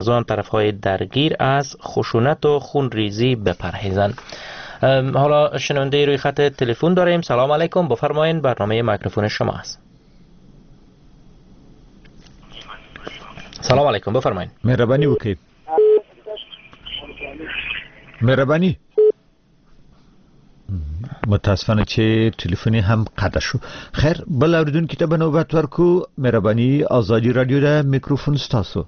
از آن طرفهای درگیر از خشونت و خونریزی بپرهیزند. حالا شنونده روی خط تلفن داریم. سلام علیکم، بفرمایید، برنامه میکروفون شما است. سلام علیکم، بفرمایید. مهربانی وکړئ. مهربانی. متاسفانه چې ټلیفوني هم قطع شو. خیر، بل اوریدونکو ته به نوبت ورکو. مهربانی، آزادی رادیو ده میکروفون ستاسو.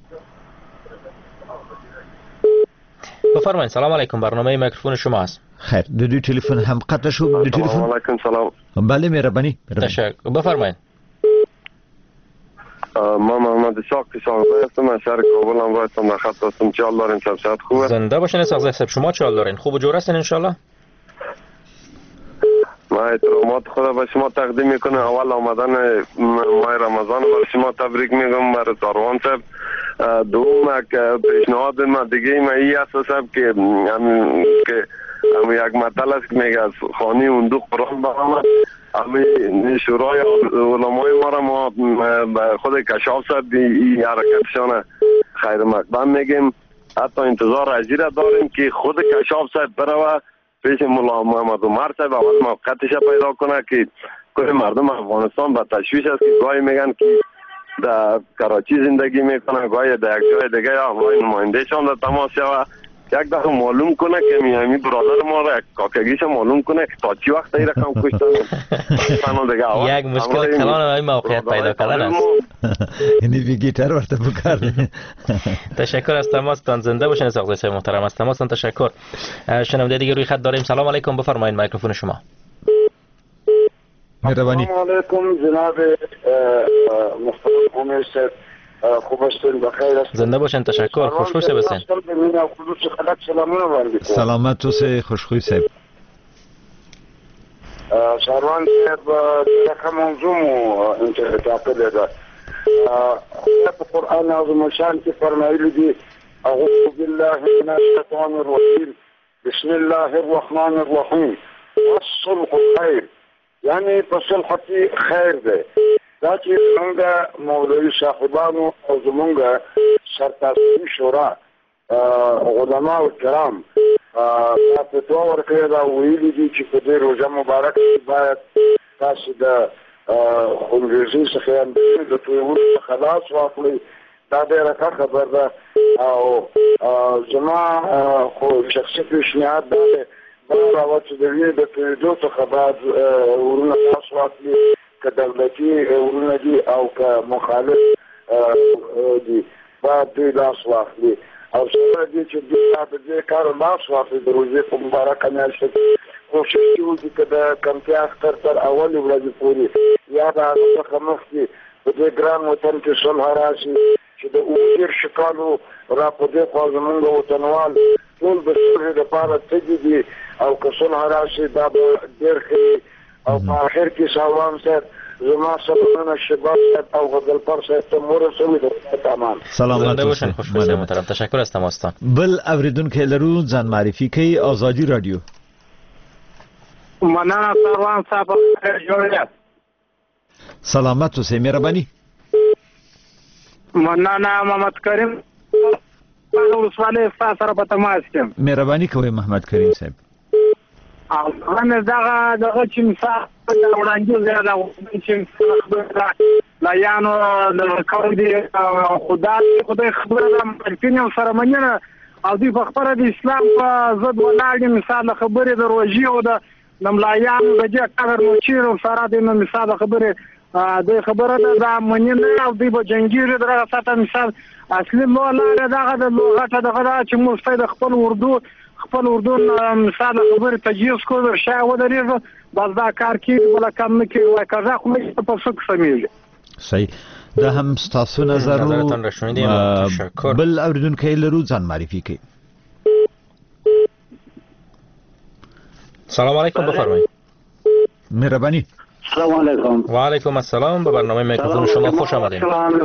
بفرمایید. سلام علیکم، برنامه میکروفون شما است. خیر، د دوی ټلیفون هم قطع شو. د ټلیفون. سلام علیکم. سلام. بله، مهربانی. تشکر. بفرمایید. ما محمد اسحاق هستم، از شهر کابل هم هستم. در خط هستم. چال دارین؟ صحت خوبه؟ زنده باشین اسحاق صاحب. شما چال دارین؟ خوب و جور هستین ان شاء الله؟ ما احترامات خدا به شما تقدیم میکنم. اول آمدن ماه رمضان برای شما تبریک میگم برای ساروان صاحب. دوم پیشنهاد ما دیگه ما ای است صاحب که یک مطلب است که میگه از خانه اندوق قرآن برآمد. همین شورای علمای ما را ما خود کشاف صاحب این حرکتشان خیر مقدم میگیم. حتی انتظار اجیر داریم که خود کشاف صاحب بروه پیش مولا محمد عمر صاحب اول موقعیتش پیدا کنه که کل مردم افغانستان به تشویش است که گاهی میگن که در کراچی زندگی میکنه، گاهی در یک جای دیگه آقای نمایندهشان در تماس شوه. یک دفعه معلوم کنه که میامی برادر ما را کاکگیش معلوم کنه که تا چی وقت این رقم کشتن. یک مشکل کلان این موقعیت پیدا کردن است. یعنی ویگیتر ورته بکار. تشکر از تماستان. زنده باشین اسحاق صاحب محترم. از تماستان تشکر. شنونده دیگه روی خط داریم. سلام علیکم، بفرمایید، میکروفون شما. مهربانی. سلام علیکم جناب محترم امیر صاحب، خوب هستین؟ بخیر هستین؟ زنده باشین. تشکر. خوشخوی صاحب هستین. سلامت اوسئ، خوشخوی صاحب. شهروان صاحب دغه موضوع مو انتخاب ده. په قرآن عظیم شان کې فرمایلی دي اعوذ بالله من الشیطان الرجیم بسم الله الرحمن الرحیم والصلح خیر. یعنی په صلح کې خیر ده. دا چې څنګه مولوی صاحبانو او زمونږ سرتاسري شورا علماء کرام دا فتوا ورکړې ده، ویلي دي چې په دې روژه مبارک کې باید تاسو د خونریزي څخه د تویولو خلاص واخلئ. دا ډېره ښه خبر ده او زما خو شخصي پیشنهاد دا دی بله راوه چې د وینې د تویېدو څخه باید ورونه خلاص واخلي، که دولتي ورونه دي او که مخالف دي باید دوی لاس واخلي او سره دي چې دوی د دې کار لاس واخلي. د روژې په مبارکه میاشت کې کوشش وکړي چې د کمپیا اختر تر اولې ورځې پورې یا د هغه څخه مخکې په دې ګران وطن کې صلح راشي چې د اوږدې شکالو را په دې خوا زمونږ وطنوال ټول د صلحې لپاره تږي دي او که صلح راشي دا به ډېر ښه او په آخر کې ساوان صاحب زما سلامونه شباب صاحب او غزلپر صاحب ته ورسوي د تمام. سلامت باشین. خوشخوی صاحب محترم. تشکر از تماستان. بل اوریدونکو لرو ځان معرفي کوي. آزادی رادیو. مننه سروان صاحب، جوړیت. سلامت اوسئ. مهرباني. مننه محمد کریم ولسوالۍ ستا سره په تماس کې. مهرباني کوئ محمد کریم صاحب. من دغه چې مثال وړاندې زیاده چې لایانو د کار دي خدای خبره ده ملکین او سره مننه او دوی په خبره د اسلام په ضد ولاړ دي. مثال خبرې د روژې او د ملایانو د دې کار نو چې سره د مثال خبره د خبره ده مننه او دوی به جنگیری درغه ساته مثال اصلي مولا دغه د لغته دغه چې موږ د خپل اردو مثال خبره تجهیز کوو شای ودرېږه بس دا کار کې بل کم نه کوي وای کزا خو مې په څه سمېږي. صحیح. دا هم ستاسو نظر بل اوریدونکو لرو ځان معرفي کوي. سلام علیکم، بفرمایید. مهربانی. سلام علیکم. و علیکم السلام. به برنامه میکروفون شما خوش آمدید.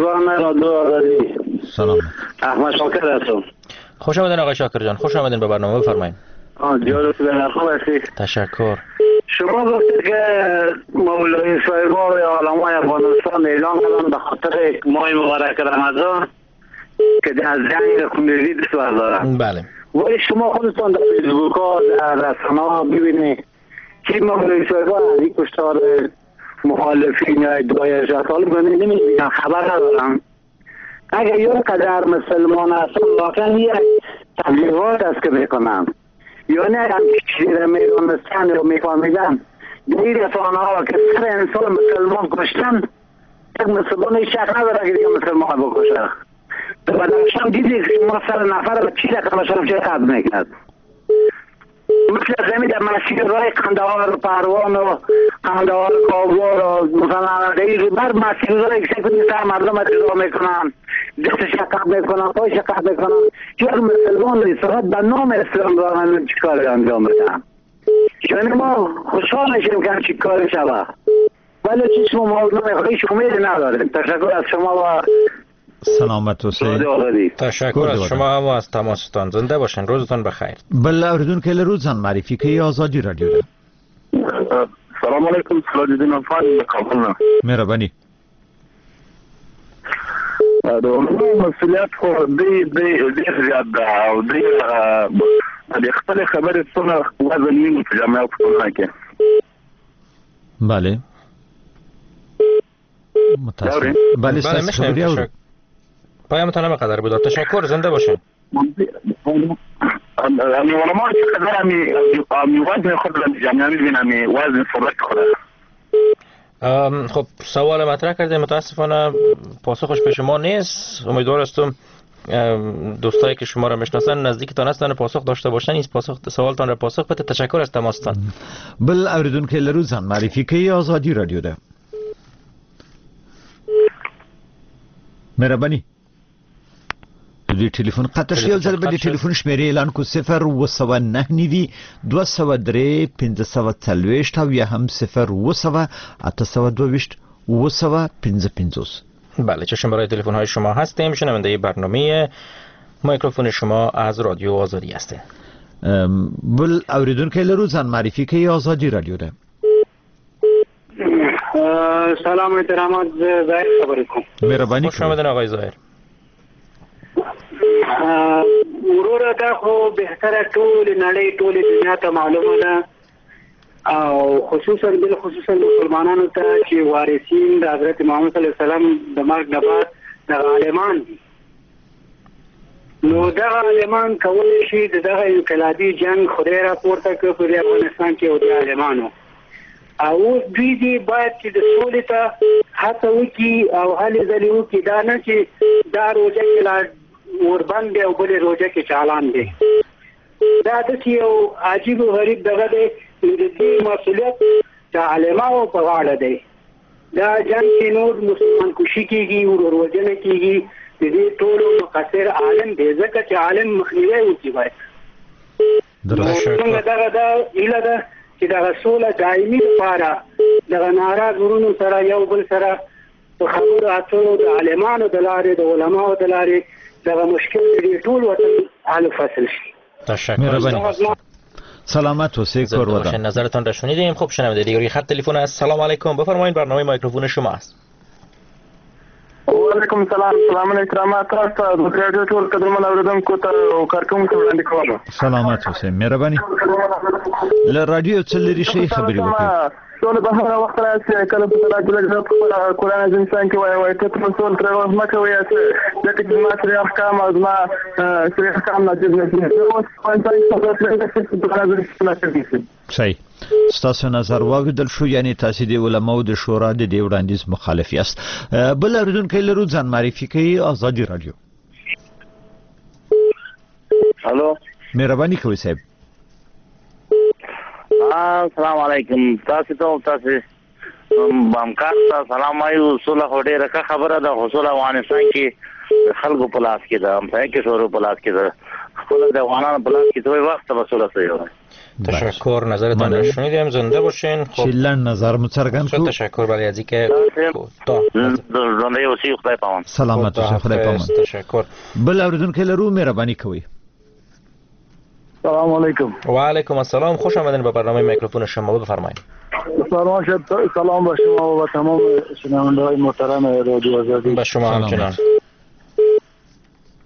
سلام. احمد شاکر هستم. خوش آمدین آقای شاکر جان. خوش آمدین به برنامه. بفرمایید. دیارت به خوب هستی. تشکر. شما گفتید که مولوی صاحبان علمای افغانستان اعلام کردن به خاطر ماه مبارک رمضان که از جنگ خونریزی دستور دارن. بله. ولی شما خودتون در فیسبوک ها در رسانه ها ببینید که مملکت از این کشتار مخالفین یا ادعای طالب نمیبینن، خبر ندارن. اگر یک قدر مسلمان هستن واقعا یک تبلیغات است که میکنن، یا نه هم چیزی را میدونستن یا میفهمیدن دیر رسانه ها که سر انسان مسلمان کشتن، یک مسلمان شک نداره که دیگه مسلمان بکشه. بدرشان دیدی که شما سر نفر به چی رقم شرف چه قد میکرد. مثل زمین در مسیر رای قندهار پروان و قندهار کابور و مثلا دیگه بر مسیر رای که شکل نیست مردم اتضا میکنن، دست شکر میکنن، پای شکر میکنن. یک مسلمان نیست، فقط به نام اسلام دارن چی کار انجام میدن. یعنی ما خوشحال میشیم که چی کار شبه، ولی چیز ما موضوع هیچ امیدی نداریم. تشکر از شما و سلامت حسین. تشکر از شما هم از تماستان. زنده باشین، روزتان بخیر. بل اوریدونکو له روزان معرفي کوي آزادی رادیو ده. سلام علیکم، سراج الدین افغان کابل نه. مهرباني. مسؤلیت خو ډېر زیات ده او د خپل خبرې څونه وزن ویني په جامعه پښتنه کې. بله. متاسفم. بله تشکر. پیامتان هم قدر بود. تشکر، زنده باشین. امی علما چه قدر امی وزن خود را جامعه میبینم، امی وزن فرق خود. خب سوال مطرح کردیم، متاسفانه پاسخش به شما نیست. امیدوار هستم دوستایی که شما را میشناسن نزدیکتان هستن پاسخ داشته باشن این سوالتان را پاسخ بده. تشکر از تماستان. بل اوریدونکو له روزان معرفي کوي آزادی رادیو ده. مهرباني. د ټلیفون قطع شو، یو ځل به د ټلیفون شمیرې اعلان کو 0 9 203 540 او یا هم 0 822 بله، چشم برای تلفن های شما هستیم. شنونده برنامه میکروفون شما از رادیو آزادی هسته. بل اوریدونکو له روزان معرفي کوي آزادی رادیو ده. سلام احترامات، ظاهر خبرې کوم. مهرباني. خوش آمدین آقای ظاهر. وروره دا خو بهتره ټول نړۍ ټول دنیا ته معلومه ده، او خصوصا مسلمانانو ته چې وارثین د حضرت محمد صلی الله علیه وسلم د مرګ نه بعد د عالمان دي. نو دغه عالمان کولی شي دغه انقلابي جنگ خدای را پورته کړي په افغانستان کې او د عالمانو او دوی دی باید چې د سولې ته هڅه وکړي او هلې ځلې وکړي، دا نه چې دا روژه کې لا وربند دی او بلې روژه کې چالان دی. دا داسې یو عجیب و غریب دغه دی، د دې مسؤلیت د عالمانو په غاړه دی. دا جنګ کې نور مسلمان کشي کېږي، ورور-وژنه کېږي، د دې ټولو مقصر عالم دی، ځکه چې عالم مخنیوی وکړي باید. څنګه دغه دا هیله ده چې دغه سوله دایمي لپاره دغه ناراض ورونو سره یو بل سره په خبرو اترو د عالمانو د لارې د علماو د لارې دغه مشکل د ټول وطن حل فصل شي. تشکر. سلامت و سیکور ودان. نظرتان را شنیدیم. خب شنونده دیگری خط تلفن است. سلام علیکم، بفرمایید، برنامه میکروفون شما است. وعلیکم السلام. سلام علیکم. تاسو د رادیو ټول قدرمن اوریدونکو ته او کارکونکو وړاندې کوم. سلامت اوسئ. مهرباني. له رادیو څلری شي خبرې وکړئ. ټول به هغه وخت راځي کله په رادیو کې قرآن عظیم څنګه وایي ته ټول تر ما کوي چې د ما سره احکام او ما سره احکام نازل نه دي. اوس څنګه صحیح. ستاسو نظر واوریدل شو، یعنی تاسو د علماو د شورا د دې وړاندیز مخالف یاست. بل اوریدونکو له روزان معرفي کوي آزادی رادیو. الو، مهرباني کوئ صاحب. السلام علیکم. تاسو بامکار ته سلام وایو. صلح هډه رکه خبره ده. حصول افغانستان کې خلکو په لاس کې ده، هم ځای کې شورو په لاس کې ده، خپل د افغانانو په لاس کې دوی وخت به صلح سي. تشکر، نظرتان را شنیدیم. زنده باشین. چیلن نظر مترجم کو. تشکر برای از اینکه زنده اوسئ. خدای پامان. سلامت اوسئ. خدای پامان. تشکر. بل اوریدونکو له رو مهرباني کوئ. سلام علیکم. و علیکم السلام. خوش آمدین به برنامه میکروفون شما. بفرمایید. سلام به شما و تمام شنونده‌های محترم رادیو آزادی. به شما همچنان.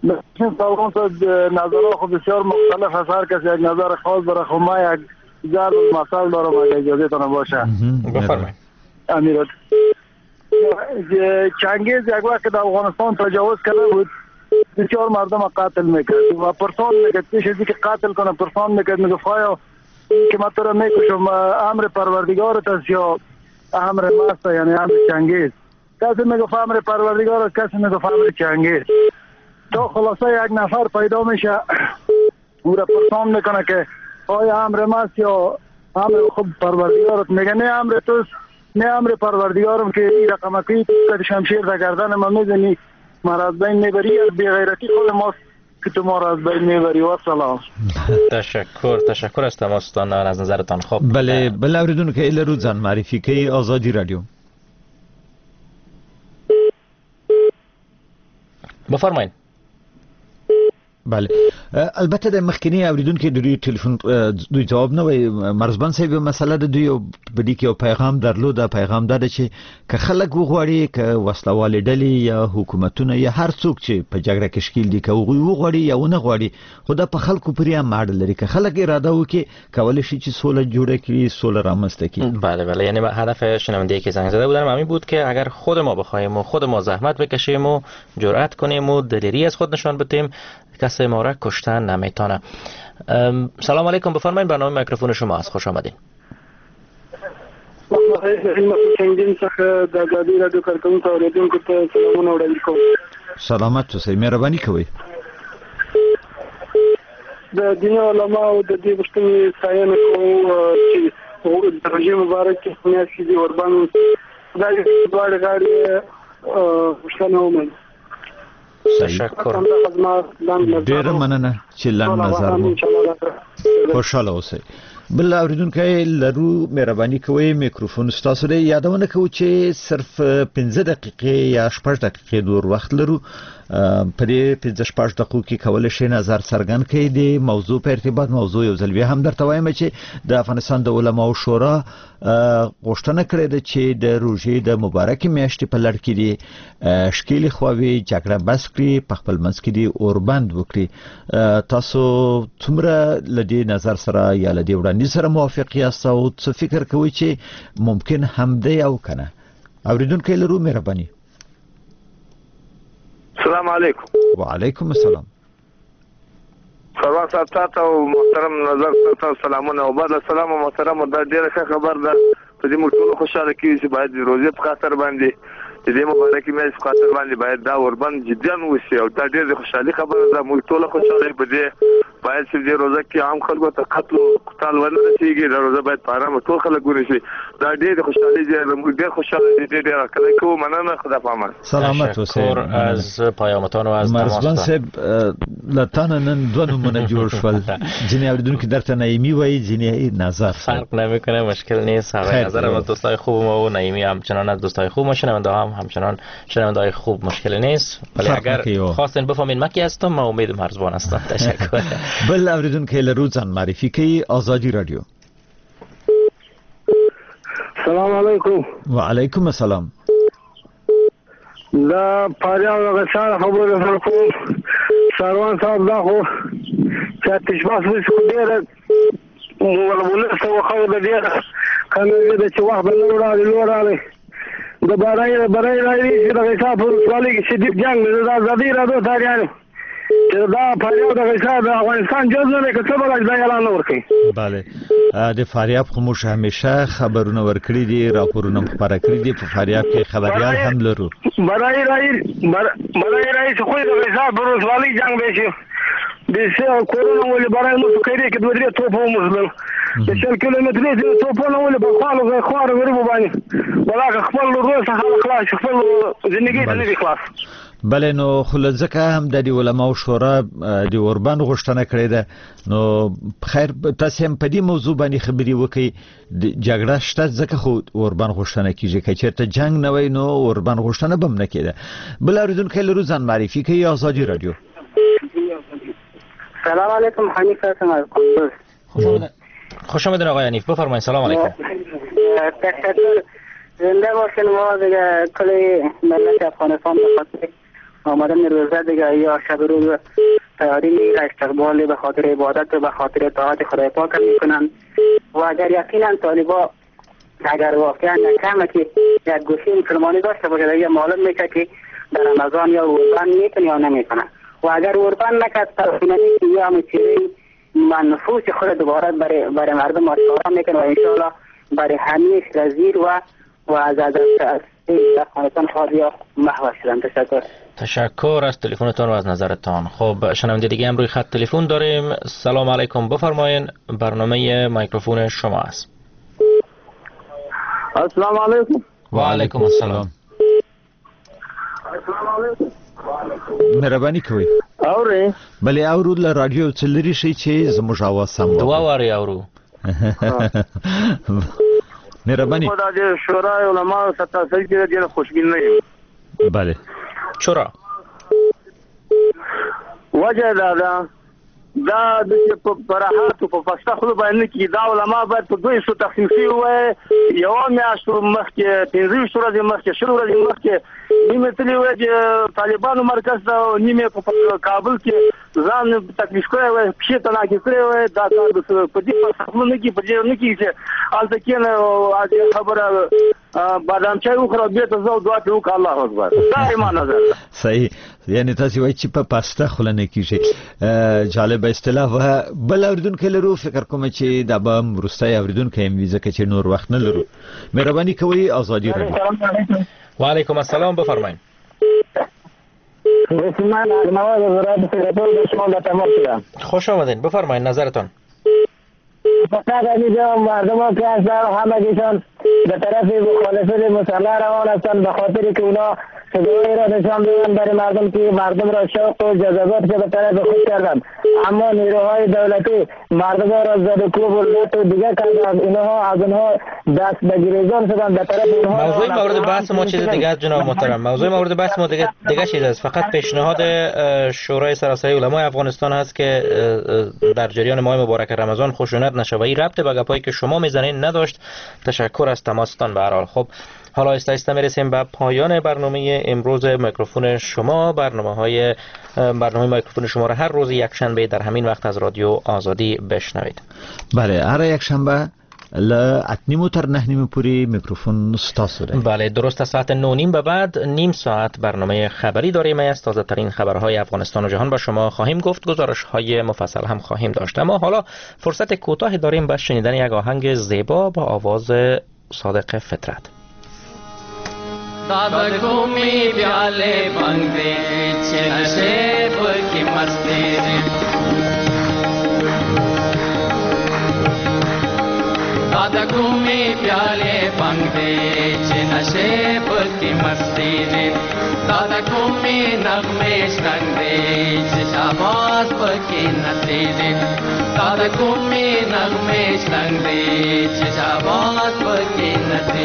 این سالان نظرها خود بسیار مختلف هست، هر کسی یک نظر خاص داره. خب من یک ضرب المثل دارم اگه اجازه تانه باشه. بفرمایید. امیرت چنگیز یک وقت در افغانستان تجاوز کرده بود، بسیار مردم قتل میکرد و پرسان میکرد، پیش ازی که قتل کنه پرسان میکرد، میگفت آیا که من تو را میکشم امر پروردگارت است یا امر ماست، یعنی امر چنگیز. کسی میگفت امر پروردگار است، کسی میگفت امر چنگیز. تا خلاصه یک نفر پیدا میشه او را پرسان میکنه که آیا امر ماست یا امر خود پروردگارت. میگه نه امر توست، نه امر پروردگارم که این رقم که تو شمشیر در گردن من میزنی، ما را از بین میبری. از بیغیرتی خود ماست که تو ما را از بین میبری. و سلام. تشکر از تماستان، از نظرتان. خب بله اوریدونکو که ایله رو ځان معرفي کوي آزادی رادیو. بفرمایید. بله البته د مخکنی اوریدونکو د دوی ټلیفون دوی جواب نه وای. مرزبان صاحب مسله د دوی په دې کې یو پیغام درلود. پیغام دا چې که خلک وغواړي که وسلوال ډلې یا حکومتونه یا هر څوک چې په جګړه کې شکیل دي که وغواړي یا ونه غواړي، خو دا په خلکو پورې هم اړه لري. که خلک اراده وکړي کولی شي چې سوله جوړه کړي، سوله رامنځته کړي. بله یعنی هدف شنونده‌ای که زنگ زده بودن همین بود که اگر خود ما بخوایم و خود ما زحمت بکشیم و جرأت کنیم و دلیری از خود نشان بدیم، کسی ما را کشتن نمیتونه. سلام علیکم، بفرمایید. برنامه میکروفون شما است. خوش آمدین. څنګه څخه د ازادي رادیو کارکونکو او اوریدونکو ته سلامونه وړاندې کوم. سلامت اوسئ، مهرباني کوئ. د دین علماء او د دې پښتنې ستاینه کوم چې د رژیم مبارک کې خنیاس دي اوربان دا د دوړ غاړي پښتنه ومن. تشکر. ډیر مننه چې لاند نظر مو. خوشاله اوسئ. بل اوریدونکو لرو مهرباني کوئ میکروفون ستاسو دی. یادونه کوم چې صرف 15 دقیقې یا 8 دقیقې دور وخت لرو. په دې 15 دقیقو کې کولای شئ نظر څرګند کړئ د موضوع په ارتباط. موضوع یو ځل بیا هم درته وایم چې د افغانستان د علماو شورا غوښتنه کړې ده چې د روژې د مبارکې میاشتې په لړ کې دي شکیلې خواوې جګړه بس کړي، په خپل منځ کې دي اوربند وکړي. تاسو څومره له دې نظر سره یا له دې وړاندیز سره موافق یاست او څه فکر کوئ چې ممکن هم دی او کنه؟ اوریدونکو لرو مهرباني. السلام علیکم. وعلیکم السلام. سلام تاسو او محترم نظر تاسو سلامونه او بعد السلام محترم. دا ډیره ښه خبر ده په دې موږ ټول خوشاله کیږو چې باید د روزې په خاطر باندې د دې مبارکې میاشتې په خاطر باندې باید دا اوربند جديان وشي او دا ډیره خوشحالي خبره ده. موږ ټول خوشاله په دې باید چې د روزه کې عام خلکو ته قتل او قتال ونه رسیږي. دا روزه باید په آرام ټول خلک ونشي. دا ډیره خوشحالي ده. موږ ډیر خوشاله دي. ډیره کله کوم مننه. خدا پامان. سلامت اوسئ. از پیامتان و از مرزبان صاحب لطانه نن دو نمونه جوړ شول. ځینې اوریدونکو درته نایمی وایي، ځینې نظر. فرق نمیکنه، مشکل نیست. هر نظر ما دوستای خوب ما و نایمی همچنان از دوستای خوب ما، شنونده هم همچنان شنونده خوب، مشکل نیست. ولی اگر خواستین بفهمین من کی هستم، ما امید مرزبان هستم. تشکر. بل اوریدونکو لرو ځان معرفي کوي. آزادی رادیو. سلام علیکم. وعلیکم السلام. دا پاریان غشار خبره کوم. سروان صاحب دا خو چې تشباس وسو ډیره ولولسته وخو د ډیره کنه د چې وخت بل وراله د برای راځي چې د حساب ورسوالي کې شدید جنگ د ازادي رادیو تاریخ دا فاریاب د حساب افغانستان جزو نه کتب راځي دا اعلان ورکړي. bale د فاریاب خموش همیشه خبرونه ورکړي دي، راپورونه خبره کړی دي. په فاریاب کې خبريال هم لرو. برای راځي خو د حساب ورسوالي جنگ به شي د څه کورونا ولې برای مو کوي کې دوه درې توپو مسلم د 4 کیلومترې د توپو نه ولې په خالو خوار غریب باندې ولا خپل روز څخه خلاص خپل ژوندۍ د دې خلاص. بله نو خلځکه هم د علماو شورا د اوربان غوښتنه کړې ده. نو خیر تاسو هم په دې موضوع باندې خبري وکړئ. جګړه شته ځکه خو اوربان غوښتنه کیږي، که چیرته جنگ نه وای نو اوربان غوښتنه بم نه کېده. بل اوریدونکو لرو ځان معرفي کوي. آزادی رادیو. سلام علیکم. حنیف هستم از قندوز. خوش آمدید آقای حنیف، بفرمایید. سلام علیکم. تشکر. زنده باشین. ما دیگه کل ملت افغانستان بخاطر آمدن روزه دیگه یا شب روز تیاری میگیره، استقبال به خاطر عبادت و به خاطر طاعت خدای پاک میکنن. و اگر یقینا طالبا اگر واقعا کمه که یک گوشه مسلمانی داشته باشه دیگه معلوم میشه که در رمضان یا قربان میکنه یا نمیکنه. و اگر قربان نکرد تقسیمانی که یا میچیره نفوس خود دوباره برای مردم آشکارا میکنه و انشاءالله برای همیش رزیر و از افغانستان خواهد یا محو شدن. تشکر از تلفنتان و از نظرتان. خب شنونده دیگه هم روی خط تلفن داریم. سلام علیکم، بفرمایین، برنامه میکروفون شما است. السلام علیکم. و علیکم السلام. مهرباني کوي. اوري بلې اورو له رادیو څلری شي چې زموږ आवाज سم دوا واري اورو. مهرباني. خدای دې شورای علماء ستاسو کې دې خوشبین نه یم. بله. چرا؟ وجه دا د پراحات په پښتا خو باندې کې دا علماء باید په دوی څو تقسیم شي وای یو میاشت مخکې 15 ورځې مخکې 10 ورځې مخکې نیمه تللی وای چې طالبانو مرکز ته نیمه په کابل کې ځان تکلیف کړی وای چې تنا کې کړی وای دا کار په دې پښتون کې په دې نه کې چې الته کې نه خبره بادام چای وخوره به ته زو دعا ته وکړه الله اکبر دا ایمان نظر صحیح یعنی تاسو وایي چې په پاستا خلنه کیږي جالب اصطلاح و بل اوردونکو لرو فکر کوم چې دا به مرستای اوردونکو هم ویزه کې نور وخت نه لرو. مهرباني کوي آزادی رادیو. و علیکم السلام، بفرمایید. رسمان اگنواد وزارت سرپل شما تمام خوش آمدین، بفرمایید نظرتان. فقط اینجا مردم که هستن همگیشان به طرف مخالفت مسلح روان هستند به خاطر که اونا صدای را نشان بدن برای مردم که مردم را شوق و جذبات به طرف خود کردند، اما نیروهای دولتی مردم را زد و کوب و لوت و دیگه کردند. اینها از اونها دست به گریزان شدند به طرف اونها. موضوع مورد بحث ما چیز دیگه است جناب محترم. موضوع مورد بحث ما دیگه چیز است. فقط پیشنهاد شورای سراسری علمای افغانستان هست که در جریان ماه مبارک رمضان خشونت نشه و این ربط به گپایی که شما میزنین نداشت. تشکر از تماستان. به هر حال خب حالا آهسته میرسیم به پایان برنامه امروز میکروفون شما. برنامه میکروفون شما را هر روز یک شنبه در همین وقت از رادیو آزادی بشنوید. بله، هر یک شنبه ل 8:30 تر 9:30 پوری میکروفون ستاسو ده. بله، درست از ساعت 9:30 به بعد نیم ساعت برنامه خبری داریم. از تازه ترین خبرهای افغانستان و جهان با شما خواهیم گفت. گزارش های مفصل هم خواهیم داشت. اما حالا فرصت کوتاهی داریم به شنیدن یک آهنگ زیبا با آواز صادق فطرت. दादा घूमी प्याले बंदे नशेब की मस्ती रे दादा घूमी प्याले बंदे नशेब की मस्ती रे दादा घूमी नगमे शंदे शाबाश की नसी रे दादा घूमी नगमे शंदे शाबाश की नसी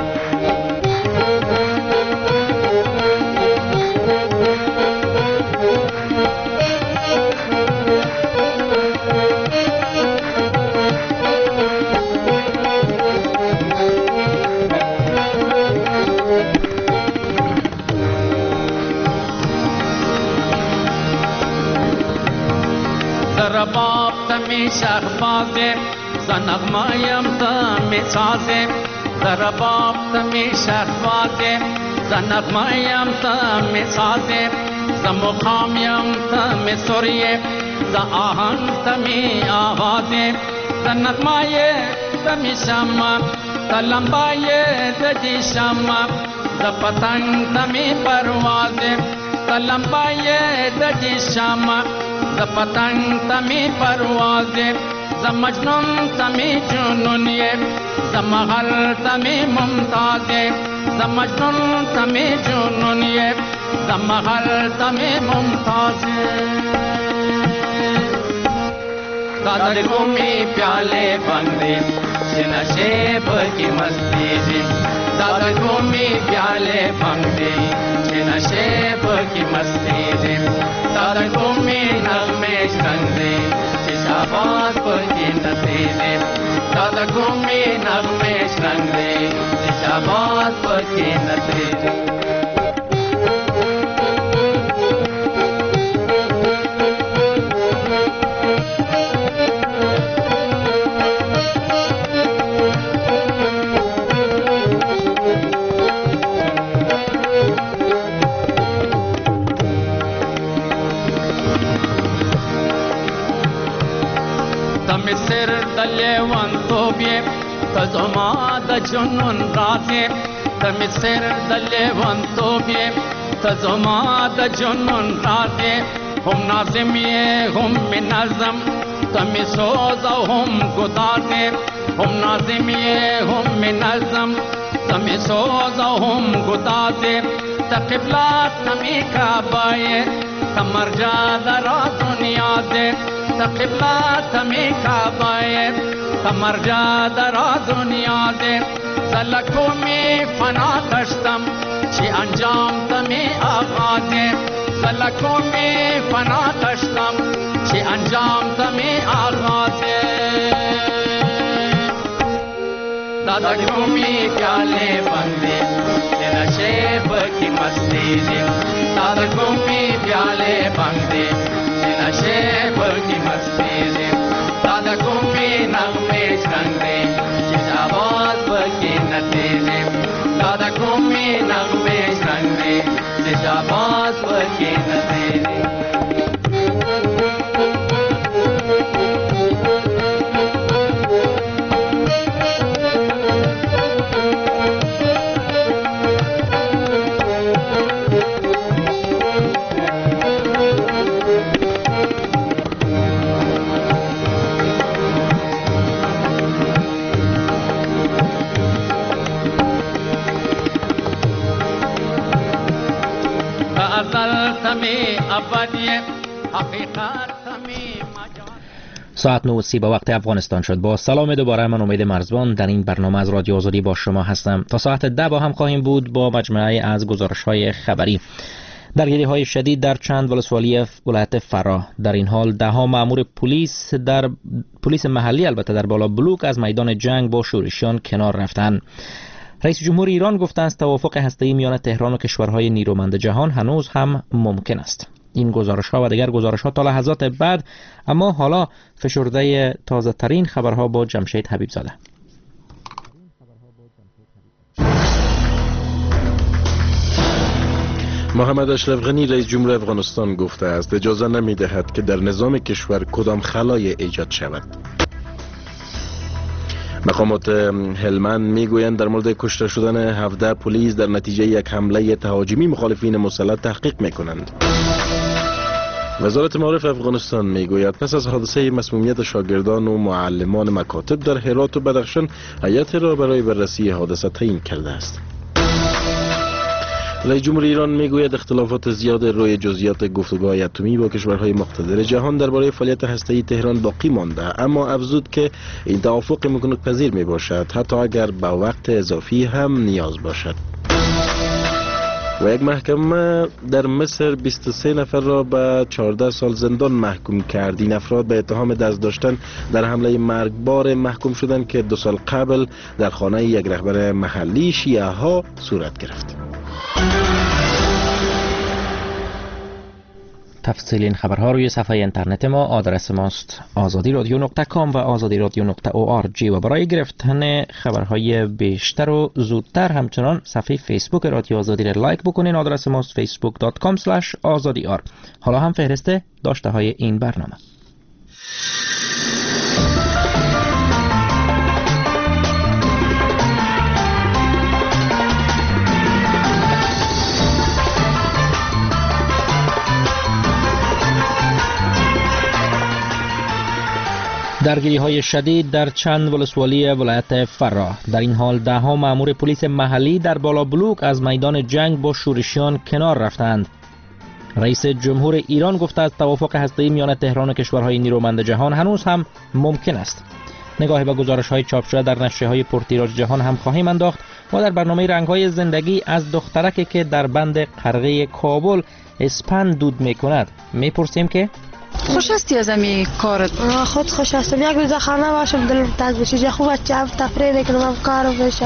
رباب تمی شهبازه زنغمایم تمی سازه رباب تمی شهبازه زنغمایم تمی سازه زمخامیم تمی سوریه ز آهن تمی آوازه زنغمایه تمی شما تلمبایه ددی شما ز پتنگ تمی پروازه تلمبایه ددی شما ز پتنگ تمی پروازه ز مجنون تمی جنونیه ز مغل تمی ممتازه ز مجنون تمی جنونیه ز مغل تمی ممتازه دادا گومی پیالے بندے نشیب کی مستی دی دادا گومی پیالے بندے نشیب کی مستی دی دادا گومی نغمے شندے شاباز پر کی نسی دی دادا گومی نغمے شندے شاباز پر کی نسی دی تمی سر دلیوان توبیه تزما د جنون رازه تمی سر دلیوان توبیه تزما د جنون رازه هم نازمیه هم منظم تمی سوز و هم گدازه هم نازمیه هم منظم تمی سوز و هم گدازه تقبلات تمی کعبه تمرجا دراز و نیازه تقبلات تمی کعبه تمرجا دراز و نیازه زلکو می فنا داشتم چی انجام تمی آغازه زلکو می فنا داشتم چی انجام تمی آغازه دادا گومی پیالے بندے نشے کی مستی دادا گومی پیالے بندے نشے کی مستی دادا گومی نغمے چرنگے آواز کی نتیجے دادا گومی نغمے چرنگے آواز کی نتیجے ساعت 9:30 به وقت افغانستان شد. با سلام دوباره، من امید مرزبان در این برنامه از رادیو آزادی با شما هستم. تا ساعت 10 با هم خواهیم بود با مجموعه از گزارش‌های خبری. درگیری‌های شدید در چند ولسوالی ولایت فرا. در این حال ده‌ها مأمور پلیس محلی البته در بالا بلوک از میدان جنگ با شورشیان کنار رفتند. رئیس جمهور ایران گفته است توافق هسته‌ای میان تهران و کشورهای نیرومند جهان هنوز هم ممکن است. این گزارش‌ها و دیگر گزارش‌ها تا لحظات بعد، اما حالا فشرده تازه‌ترین خبرها با جمشید حبیبزاده. محمد اشرف غنی رئیس جمهور افغانستان گفته است اجازه نمی‌دهد که در نظام کشور کدام خلای ایجاد شود. مقامات هلمند میگویند در مورد کشته شدن 17 پلیس در نتیجه یک حمله تهاجمی مخالفین مسلح تحقیق میکنند. وزارت معارف افغانستان میگوید پس از حادثه مسمومیت شاگردان و معلمان مکاتب در هرات و بدخشان هیئت را برای بررسی حادثه تعیین کرده است. رئیس جمهور ایران میگوید اختلافات زیاد روی جزئیات گفتگوهای اتمی با کشورهای مقتدر جهان درباره فعالیت هسته‌ای تهران باقی مانده، اما افزود که این توافق امکان پذیر می باشد حتی اگر با وقت اضافی هم نیاز باشد. و یک محکمه در مصر 23 نفر را به 14 سال زندان محکوم کرد. این افراد به اتهام دست داشتن در حمله مرگبار محکوم شدند که 2 سال قبل در خانه یک رهبر محلی شیعه ها صورت گرفت. تفصیل این خبرها روی صفحه اینترنت ما. آدرس ماست azadi.com و azadi.org و برای گرفتن خبرهای بیشتر و زودتر همچنان صفحه فیسبوک رادیو آزادی را لایک بکنین. آدرس ماست facebook.com/azadiar. حالا هم فهرست داشته های این برنامه. درگیری‌های شدید در چند ولسوالی ولایت فرا. در این حال ده‌ها مأمور پلیس محلی در بالا بلوک از میدان جنگ با شورشیان کنار رفتند. رئیس جمهور ایران گفته است توافق هسته‌ای میان تهران و کشورهای نیرومند جهان هنوز هم ممکن است. نگاهی به گزارش‌های چاپ شده در نشریه‌های پرتیراژ جهان هم خواهیم انداخت و در برنامه رنگ‌های زندگی از دخترکی که در بند قرغه کابل اسپند دود می‌کند می‌پرسیم که خوش هستی از امی کارت؟ خود خوش هستم. یک روز خانه باشم دلم تنگ بشه، خوب بچه‌ام تفریح کنم کارو بشه.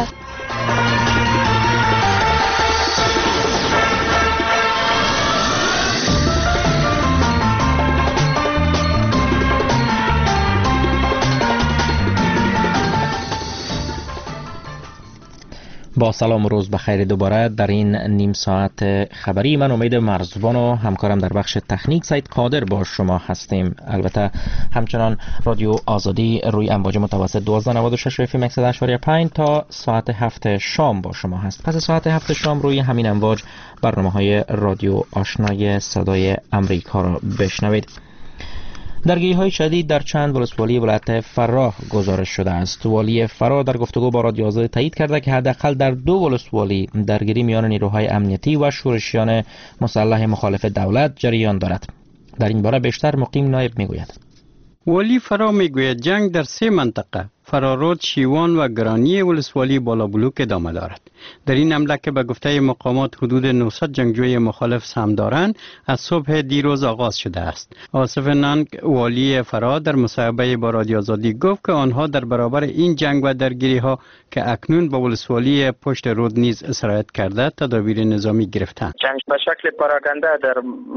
با سلام و روز بخیر دوباره در این نیم ساعت خبری. من امید مرزبان و همکارم در بخش تکنیک سید قادر با شما هستیم. البته همچنان رادیو آزادی روی امواج متوسط 1296 اف ام 100.5 تا ساعت 7 شام با شما هست. پس ساعت 7 شام روی همین امواج برنامه‌های رادیو آشنای صدای امریکا را بشنوید. درگیری‌های شدید در چند ولسوالی ولایت فراه گزارش شده است. والی فراه در گفتگو با رادیو آزادی تایید کرده که حداقل در 2 ولسوالی درگیری میان نیروهای امنیتی و شورشیان مسلح مخالف دولت جریان دارد. در این باره بیشتر مقیم نایب میگوید. والی فراه میگوید جنگ در 3 منطقه فرارود، شیوان و گرانی ولسوالی بالا بلوک ادامه دارد. در این حمله که به گفته مقامات حدود 900 جنگجوی مخالف سهم دارند از صبح دیروز آغاز شده است. آصف نانگ والی فراه در مصاحبه با رادیو آزادی گفت که آنها در برابر این جنگ و درگیری ها که اکنون به ولسوالی پشت رود نیز سرایت کرده تدابیر نظامی گرفتند. جنگ به شکل پراکنده در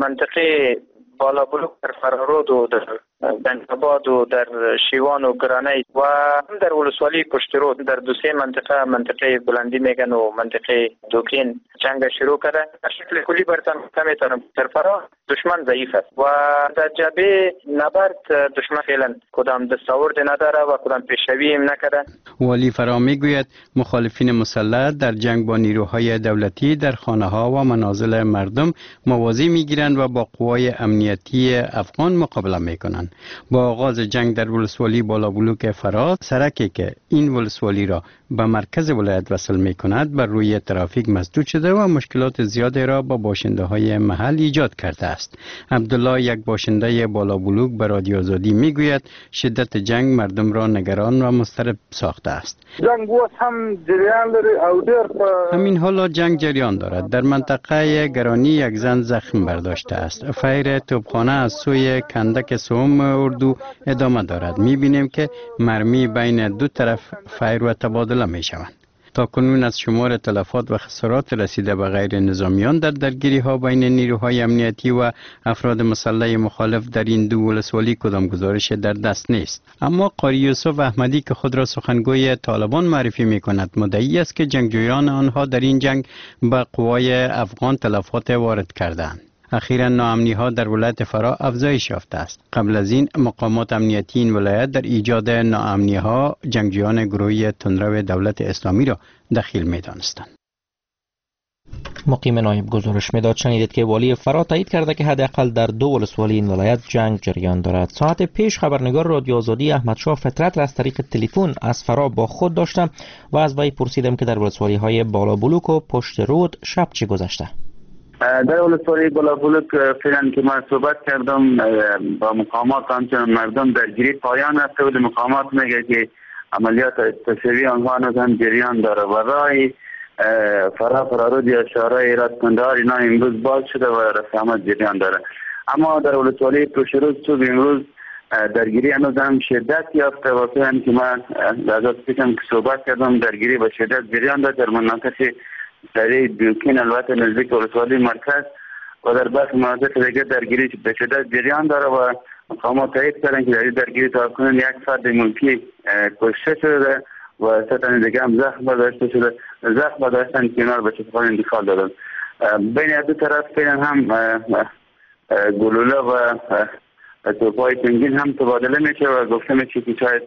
منطقه بالا بلوک در فرارود و در بنگاباد و در شیوان و گرانه و در ولسوالی پشت رود در 2 منطقه بلندی میگن و منطقه دوکین جنگ شروع کرده. به شکل کلی برتن میتونم در فراه دشمن ضعیف است و در جبهه نبرد دشمن فعلا کدام دستاورد نداره و کدام پیشروی هم نکرده. والی فراه میگوید مخالفین مسلح در جنگ با نیروهای دولتی در خانه ها و منازل مردم موازی میگیرند و با قوای امنیتی افغان مقابله میکنند. با آغاز جنگ در ولسوالی بالا بلوک فراه، سرکی که این ولسوالی را به مرکز ولایت وصل می کند بر روی ترافیک مسدود شده و مشکلات زیادی را با باشنده های محل ایجاد کرده است. عبدالله، یک باشنده بالا بلوک، به رادیو آزادی می گوید شدت جنگ مردم را نگران و مضطرب ساخته است. جنگ هم جریان داره. همین حالا جنگ جریان دارد. در منطقه گرانی یک زن زخم برداشته است. فایر توپخانه از سوی کندک سوم اردو ادامه دارد. می بینیم که مرمی بین 2 طرف فایر و تبادله می شوند. تا کنون از شمار تلفات و خسارات رسیده به غیر نظامیان در درگیری ها بین نیروهای امنیتی و افراد مسلح مخالف در این 2 ولسوالی کدام گزارش در دست نیست. اما قاری یوسف احمدی که خود را سخنگوی طالبان معرفی می کند مدعی است که جنگجویان آنها در این جنگ به قوای افغان تلفات وارد کردند. اخیراً ناامنی ها در ولایت فراه افزایش یافته است. قبل از این مقامات امنیتی این ولایت در ایجاد ناامنی ها جنگجویان گروهی تندرو دولت اسلامی را دخیل می دانستند. مقیم نایب گزارش میداد. شنیدید که والی فراه تایید کرده که حداقل در 2 ولسوالی این ولایت جنگ جریان دارد. ساعت پیش خبرنگار رادیو آزادی احمدشاه فطرت را از طریق تلفن از فراه با خود داشتم و از وی پرسیدم که در ولسوالی های بالا بلوک و پشت رود شب چی گذشته. در ولسوالی بالا بلوک فعلا که من صحبت کردم با مقامات همچنان مردم درگیری پایان رفته بود. مقامات میگه که عملیات تشویقی آنها هم جریان داره و راهی فرارود یا شهرهای ایراد کندهار اینا امروز باز شده و رسامت جریان داره. اما در ولسوالی پشت رود صبح امروز درگیری هنوز هم شدت یافته و فعلا که من لحظات پیشم که صحبت کردم درگیری با شدت جریان داره در مناطق سری دوکین البته نزدیک ولسوالی مرکز و در برخی مناطق دیگه درگیری به شدت جریان داره و مقامات تایید کردن که در این درگیری تا کنون 1 فرد ملکی کشته شده و 3 تن دیگه هم زخم برداشته شده. زخم برداشتن که اینا رو به شفاخانه انتقال دادن. بین 2 طرف فعلا هم گلوله و توپ‌های سنگین هم تبادله میشه و گفته میشه که شاید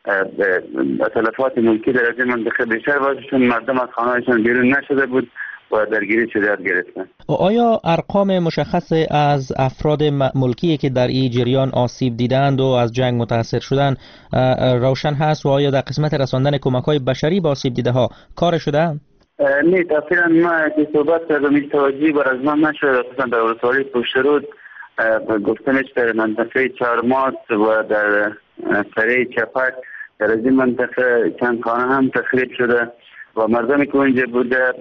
تلفات ملکی در این منطقه بیشتر باشه چون مردم از خانه‌هاشون بیرون نشده بود و درگیری شدت گرفتن. آیا ارقام مشخص از افراد ملکی که در این جریان آسیب دیدند و از جنگ متاثر شدند روشن هست و آیا در قسمت رساندن کمک‌های بشری به آسیب دیده ها کار شده؟ نه تقریبا ما که صحبت کردم هیچ توجیهی بر از من نشده. خصوصا در ولسوالی پشت رود گفته میشه در منطقه چهارمات و در سری چپک در این منطقه چند خانه هم تخریب شده و مردمی که اونجا بوده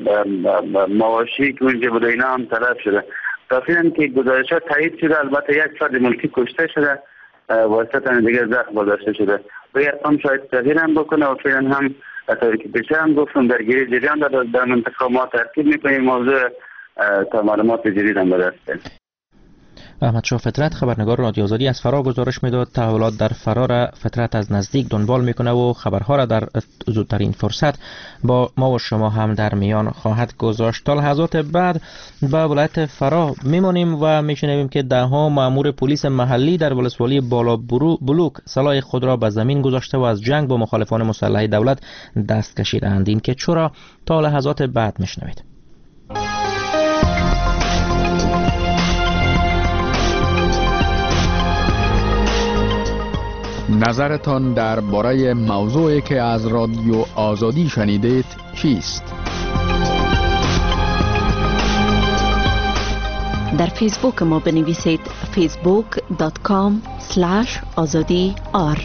مواشی که اونجا بوده اینا هم تلف شده. تقریبا که گزارشات تایید شده البته 1 فرد ملکی کشته شده و 3 تن دیگه زخم برداشته شده و یه ارقام شاید تغییر هم بکنه و فعلا هم طوری که پیش هم گفتم درگیری جریان داره. در منطقه ما ترکیب میکنیم موضوع تا معلومات جدید هم بدست. احمدشاه فطرت خبرنگار رادیو آزادی از فرا گزارش میداد تحولات در فرا فطرت از نزدیک دنبال میکنه و خبرها را در زودترین فرصت با ما و شما هم در میان خواهد گذاشت. تا لحظات بعد به ولایت فرا میمونیم و میشنویم که دهها مأمور پلیس محلی در ولسوالی بالا بلوک سلاح خود را به زمین گذاشته و از جنگ با مخالفان مسلح دولت دست کشیدند. این که چرا تا لحظات بعد میشنوید. نظرتان درباره موضوعی که از رادیو آزادی شنیدید چیست؟ در فیسبوک ما بنویسید facebook.com/azadi.r.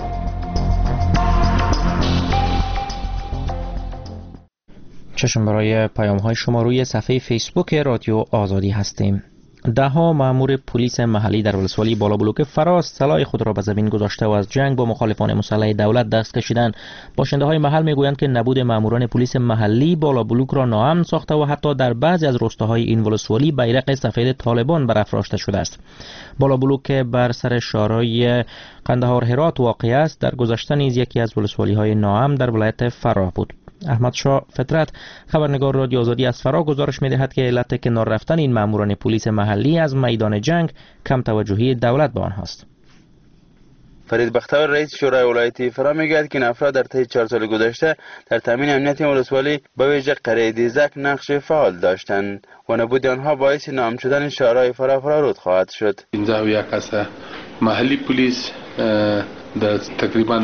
چشم برای پیام های شما روی صفحه فیسبوک رادیو آزادی هستیم. دهها مأمور پلیس محلی در ولسوالی بالا بلوک فراس سلاح خود را به زمین گذاشته و از جنگ با مخالفان مسلح دولت دست کشیدند. باشنده های محل میگویند که نبود مأموران پلیس محلی بالا بلوک را ناامن ساخته و حتی در بعضی از روستاهای این ولسوالی بیرق سفید طالبان برافراشته شده است. بالا بلوک که بر سر شارای قندهار هرات واقع است در گذشته نیز یکی از ولسوالی های ناامن در ولایت فرا بود. احمدشاه فطرت خبرنگار رادیو آزادی از فرا گزارش می‌دهد که علت کنار رفتن این ماموران پلیس محلی از میدان جنگ کم توجهی دولت به آنهاست. فرید بختیار رئیس شورای ولایتی فرا میگوید که این افراد در طی 4 سال گذشته در تامین امنیت ولسوالی به ویژه قریه دیزک نقش فعال داشتند و نبود آنها باعث ناامن شدن شهرهای فرا فرارود خواهد شد. 15 کس محلی پلیس در تقریبا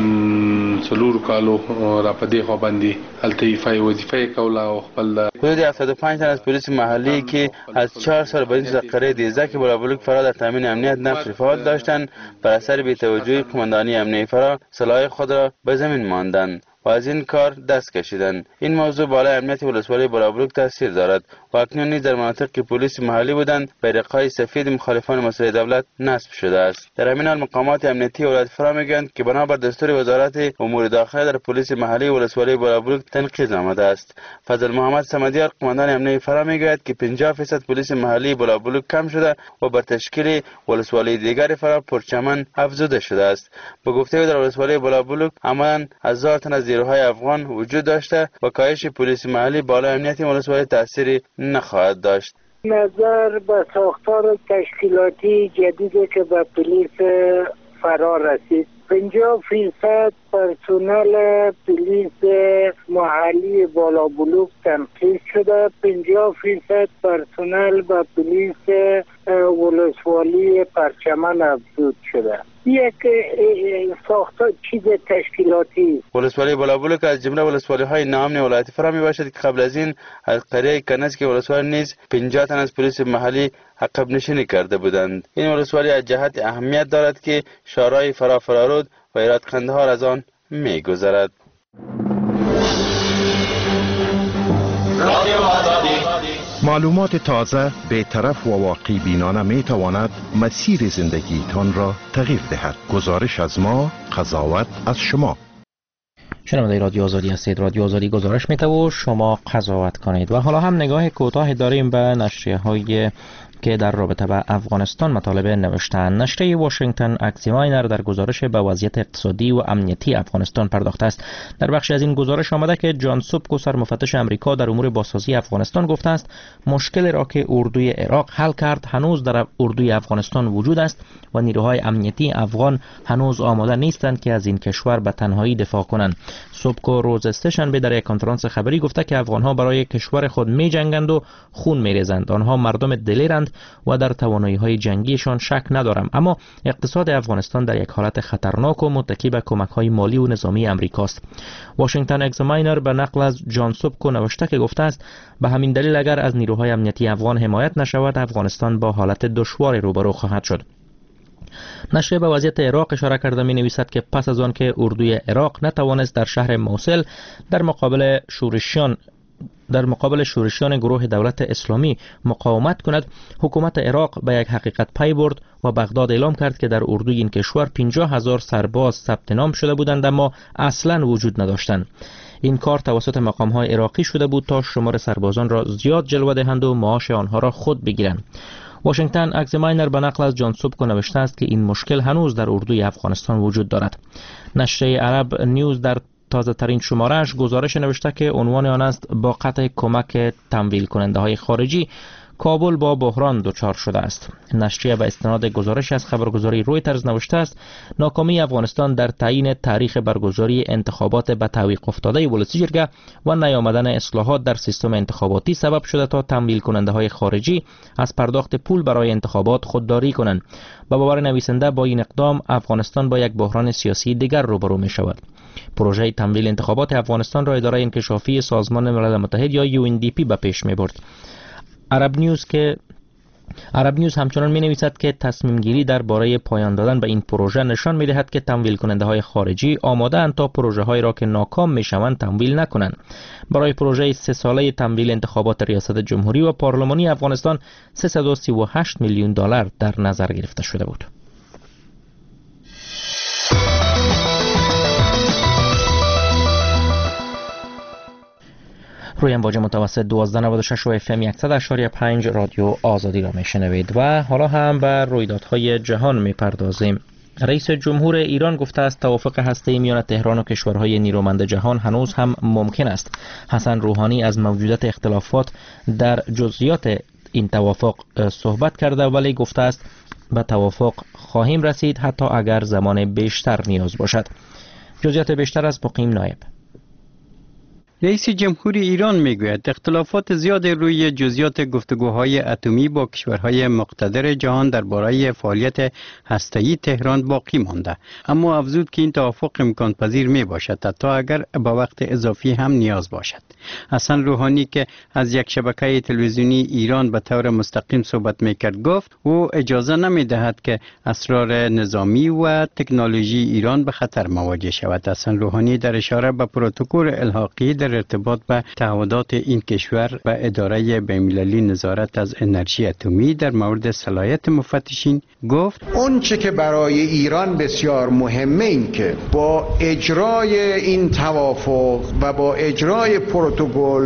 4 کالو را په دې خوا باندې هلته ایفای وظیفه کوله او خپل حدود 75 تن از پلیس محلی که از 4 سال بعد در قریه دیزک بالا بلوک فرا در تامین امنیت نقش فعال داشتند بر اثر بی‌توجهی قماندانی امنیتی فرا سلاح خود را به زمین ماندند و از این کار دست کشیدند. این موضوع بالای امنیت ولسوالی بالا بلوک تاثیر دارد و اکنون نیز در مناطق که پلیس محلی بودند بیرق‌های سفید مخالفان مسلح دولت نصب شده است. در همین حال مقامات امنیتی ولایت فرا میگویند که بنابر دستور وزارت امور داخله در پلیس محلی ولسوالی بالا بلوک تنقیض آمده است. فضل محمد صمدیار قماندان امنیتی فرا میگوید که 50% پلیس محلی بالا بلوک کم شده و بر تشکیل ولسوالی دیگر فرا پرچمن افزوده شده است. به گفته او در ولسوالی بالا بلوک عملاً 1000 تن از نیروهای افغان وجود داشته و کاهش پلیس محلی بالای امنیت ولسوالی تأثیری نخواهد داشت. نظر به ساختار تشکیلاتی جدیدی که به پلیس فرا رسید 50% پرسنل پلیس محلی بالا بلوک تنقیض شده، 50% پرسنل به پلیس ولسوالی پرچمن افزود شده. یک ساختار چیز تشکیلاتی. ولسوالی بالا بلوک از جمله ولسوالی های ناامن ولایت فرا می باشد که قبل از این از قریه کنسک ولسوالی نیز 50 تن از پلیس محلی عقب نشینی کرده بودند. این ولسوالی از جهت اهمیت دارد که شهرهای فرا فرارود و ایراد قندهار از آن می گذرد. معلومات تازه، بی‌طرف و واقعی بینانه می تواند مسیر زندگیتان را تغییر دهد. گزارش از ما، قضاوت از شما. شنونده رادیو آزادی هستید. رادیو آزادی گزارش میده و شما قضاوت کنید. و حالا هم نگاه کوتاه داریم به نشریه‌های که در رابطه با افغانستان مطالب نوشتن. نشریه واشنگتن اکزاماینر در گزارش به وضعیت اقتصادی و امنیتی افغانستان پرداخته است. در بخشی از این گزارش آمده که جان سوبکو سرمفتش امریکا در امور بازسازی افغانستان گفته است مشکل را که اردوی عراق حل کرد هنوز در اردوی افغانستان وجود است و نیروهای امنیتی افغان هنوز آماده نیستند که از این کشور به تنهایی دفاع کنند. سوبکو روز سه‌شنبه در یک کنفرانس خبری گفته که افغانها برای کشور خود می‌جنگند و خون می‌ریزند. آنها مردم دلیرند و در توانایی‌های جنگیشان شک ندارم، اما اقتصاد افغانستان در یک حالت خطرناک و متکی به کمک‌های مالی و نظامی امریکاست. واشنگتن اکزاماینر به نقل از جان سوبکو نوشته که گفته است به همین دلیل اگر از نیروهای امنیتی افغان حمایت نشود افغانستان با حالت دشواری روبرو خواهد شد. نشریه به وضعیت عراق اشاره کرده می نویسد که پس از آن که اردوی عراق نتوانست در شهر موصل در مقابل شورشیان گروه دولت اسلامی مقاومت کند، حکومت عراق به یک حقیقت پی برد و بغداد اعلام کرد که در اردوی این کشور 50,000 سرباز ثبت نام شده بودند اما اصلا وجود نداشتند. این کار توسط مقام‌های عراقی شده بود تا شمار سربازان را زیاد جلوه دهند و معاش آنها را خود بگیرند. واشنگتن اگزماینر به نقل از جان سوبکو نوشته است که این مشکل هنوز در اردوی افغانستان وجود دارد. نشریه عرب نیوز در تازه ترین شماره‌اش گزارش نوشته که عنوان آن است با قطع کمک تمویل کننده های خارجی کابل با بحران دچار شده است. نشریه به استناد گزارش از خبرگزاری رویترز نوشته است ناکامی افغانستان در تعیین تاریخ برگزاری انتخابات به تعویق افتاده ولسی جرگه و نیامدن اصلاحات در سیستم انتخاباتی سبب شده تا تمویل کننده های خارجی از پرداخت پول برای انتخابات خودداری کنند. به باور نویسنده با این اقدام افغانستان با یک بحران سیاسی دیگر روبرو می شود. پروژه تمویل انتخابات افغانستان را اداره انکشافی سازمان ملل متحد یا UNDP به پیش می برد. عرب نیوز همچنان می نویسد که تصمیم گیری درباره پایان دادن به این پروژه نشان می دهد که تمویل کننده های خارجی آماده اند تا پروژه های را که ناکام می شوند تمویل نکنند. برای پروژه 3 ساله تمویل انتخابات ریاست جمهوری و پارلمانی افغانستان 338 میلیون دلار در نظر گرفته شده بود. روی امواج متوسط 1296 و FM 100.5 رادیو آزادی را میشنوید و حالا هم بر رویدادهای جهان میپردازیم. رئیس جمهور ایران گفته است توافق هسته‌ای میان تهران و کشورهای نیرومند جهان هنوز هم ممکن است. حسن روحانی از موجودیت اختلافات در جزئیات این توافق صحبت کرده ولی گفته است به توافق خواهیم رسید حتی اگر زمان بیشتر نیاز باشد. جزئیات بیشتر از مقیم نایب. رئیس جمهور ایران میگوید اختلافات زیاد روی جزئیات گفتگوهای اتمی با کشورهای مقتدر جهان درباره فعالیت هسته‌ای تهران باقی مانده، اما افزود که این توافق امکان پذیر می باشد حتی اگر با وقت اضافی هم نیاز باشد. حسن روحانی که از یک شبکه تلویزیونی ایران به طور مستقیم صحبت میکرد گفت او اجازه نمیدهد که اسرار نظامی و تکنولوژی ایران به خطر مواجه شود. حسن روحانی در اشاره به پروتکل الحاقی در ارتباط به تعهدات این کشور و اداره بین‌المللی نظارت از انرژی اتمی در مورد صلاحیت مفتشین گفت اون چه که برای ایران بسیار مهمه این که با اجرای این توافق و با اجرای پروتکل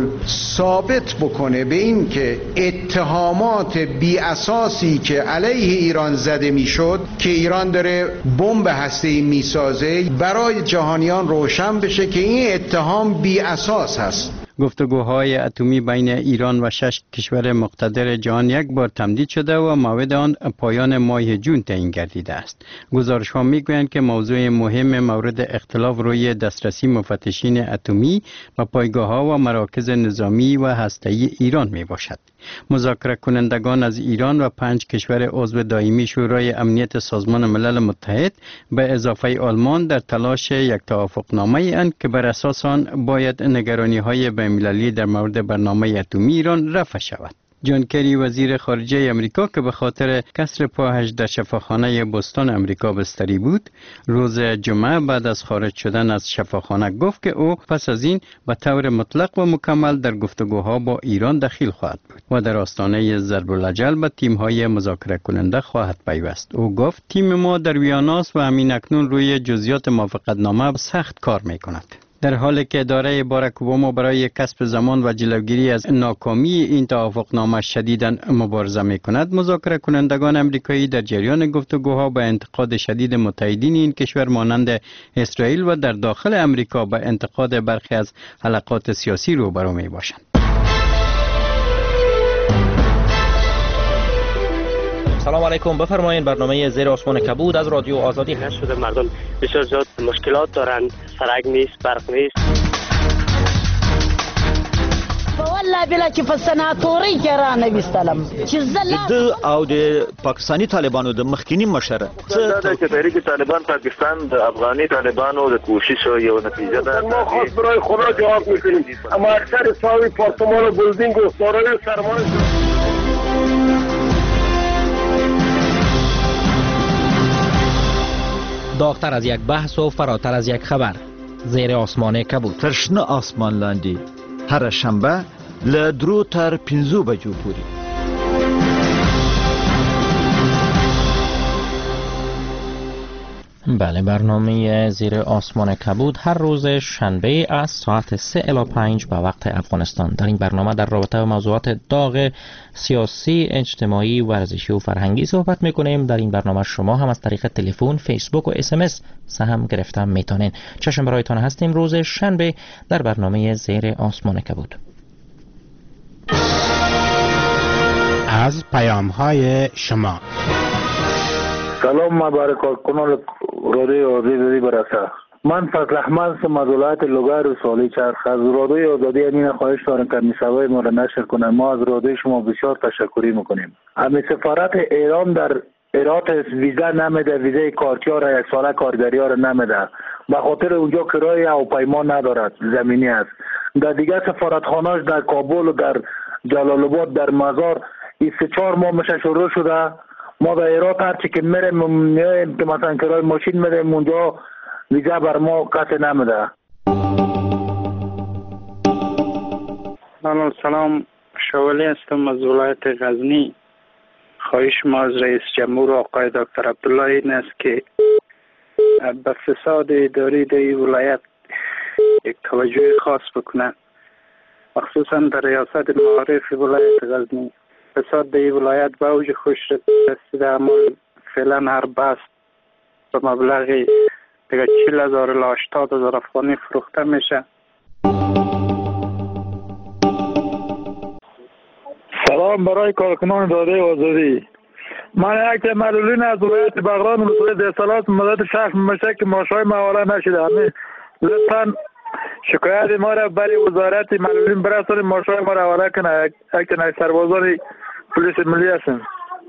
ثابت بکنه به این که اتهامات بی اساسی که علیه ایران زده میشد که ایران داره بمب هسته‌ای میسازه برای جهانیان روشن بشه که این اتهام بی اساس هست. گفتگوهای اتمی بین ایران و 6 کشور مقتدر جهان یک بار تمدید شده و موعد آن پایان ماه جون تعیین گردیده است. گزارش‌ها می‌گویند که موضوع مهم مورد اختلاف روی دسترسی مفتشین اتمی و پایگاه‌ها و مراکز نظامی و هسته‌ای ایران میباشد. مذاکره کنندگان از ایران و 5 کشور عضو دائمی شورای امنیت سازمان ملل متحد به اضافه آلمان در تلاش یک توافقنامه اند که بر اساس آن باید نگرانی‌های بین‌المللی در مورد برنامه اتمی ایران رفع شود. جان کری وزیر خارجه امریکا که به خاطر کسر پاهش در شفاخانه بوستون امریکا بستری بود، روز جمعه بعد از خارج شدن از شفاخانه گفت که او پس از این به طور مطلق و مکمل در گفتگوها با ایران دخیل خواهد بود و در آستانه ضرب الاجل به تیم‌های مذاکره کننده خواهد پیوست. او گفت تیم ما در ویاناست و همین اکنون روی جزئیات موافقتنامه سخت کار می‌کند. در حالی که اداره باراک اوباما برای کسب زمان و جلوگیری از ناکامی این توافقنامه شدیداً مبارزه می‌کند، مذاکره کنندگان آمریکایی در جریان گفتگوها به انتقاد شدید متحدین این کشور مانند اسرائیل و در داخل امریکا به انتقاد برخی از حلقات سیاسی روبرو می‌باشند. سلام علیکم، بفرمایید. برنامه زیر آسمان کبود از رادیو آزادی هست. شده مردم بسیار زیاد مشکلات دارند، سرک نیست، برق نیست. والله بلا چې په سناتوري کې را نوستلم چې د او د پاکستانی طالبانو د مخکینی مشره دا چې تحریک طالبان پاکستان د افغاني طالبانو د کوشش یو نتیجه ده. ما خاص برای خدا جواب میکنیم، اما اکثر ساوی پارتمان و بلدینگ و دارای سرمایه داغتر از یک بحث و فراتر از یک خبر. زیر آسمان کبود. ترشنه آسمان لاندی هر شنبه له 2 تر 5 بجو پورې. بله، برنامه زیر آسمان کبود هر روز شنبه از ساعت 3 الی 5 به وقت افغانستان. در این برنامه در رابطه با موضوعات داغ سیاسی، اجتماعی، ورزشی و فرهنگی صحبت میکنیم. در این برنامه شما هم از طریق تلفن، فیسبوک و SMS سهم گرفته میتونین. چشم برایتان هستیم روز شنبه در برنامه زیر آسمان کبود. از پیام‌های شما. سلام مبارک کنال رادیو آزادی برسه. من فضل احمد هستم از ولایت لوگر و سالی چرخ. از رادیو آزادی امین خواهش دارم که میسوای ما را نشر کنه. ما از رادیو شما بسیار تشکری میکنیم. امی سفارت ایران در ایرات ویزا نمیده، ویزای کارتیا را یک ساله کارگری ها را نمیده، به خاطر اونجا کرایه هواپیما ندارد، زمینی است. در دیگه سفارتخانه‌اش در کابل و در جلال آباد در مزار 24 ماه میشه شروع شده. ما در ایرات هرچی که میریم که مثلا کرای ماشین میدیم اونجا ویزا بر ما کسی نمیده. سلام، شوالی هستم از ولایت غزنی. خواهش ما از رئیس جمهور آقای دکتر عبدالله این است که به فساد اداری در این ولایت یک توجه خاص بکنند، مخصوصا در ریاست معارف ولایت غزنی. فساد در این ولایت به اوج خوش رسیده، اما فعلا هر بست به مبلغی دیگه 40,000 الی 80,000 افغانی فروخته میشه. سلام برای کارکنان رادیو آزادی. من یک معلولین از ولایت بغران ولایت در اصالات مدت شخص میشه که ماشای موارد نشده. همین لطفا شکایت ما را برای وزارت معلولین برسانید، ماشای ما را حواله کنه. یک تنه سربازان پلیس ملی هستم.